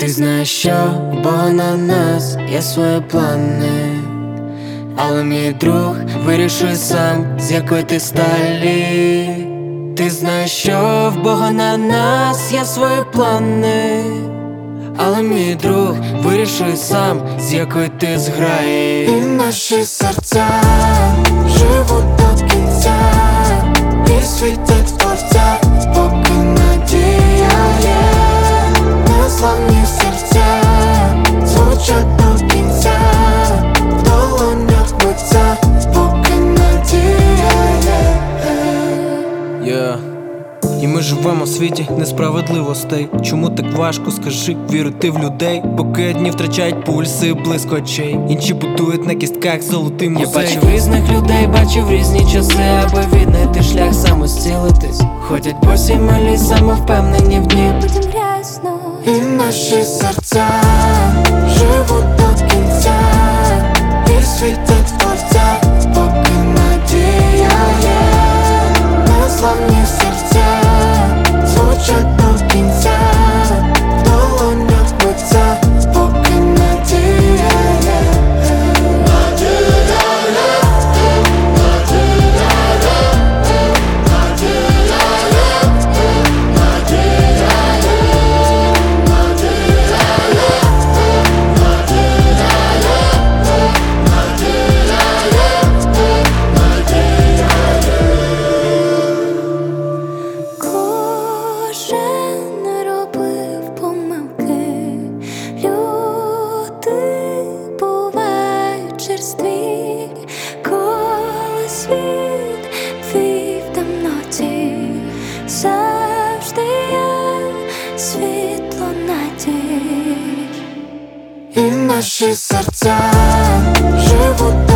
Ти знаєш, що у Бога на нас є свої плани, але мій друг вирішує сам, з якої ти сталі. Ти знаєш, що в Бога на нас є свої плани, але мій друг вирішує сам, з якої ти зграї. І наші серця живуть до кінця, і світять в творця, поки надія є. Незламні серця звучать до кінця, в долонях биться, поки надія є. І ми живемо в світі несправедливостей. Чому так важко, скажи, вірити в людей? Поки одні втрачають пульси, блиск очей, інші будують на кістках золотий музей. Я бачив різних людей, бачив різні часи, аби віднайти шлях самостілитись. Ходять босі малі, самовпевнені в дні, потім рясно. і наші серця живуть до кінця, і світять в творця, поки надія є. Незламні серця звучать до кінця, в долонях биться, поки надія є. Кожен робив помилки, люди бувають черстві, коли світ твій в темноті, завжди є світло надії. І наші серця живуть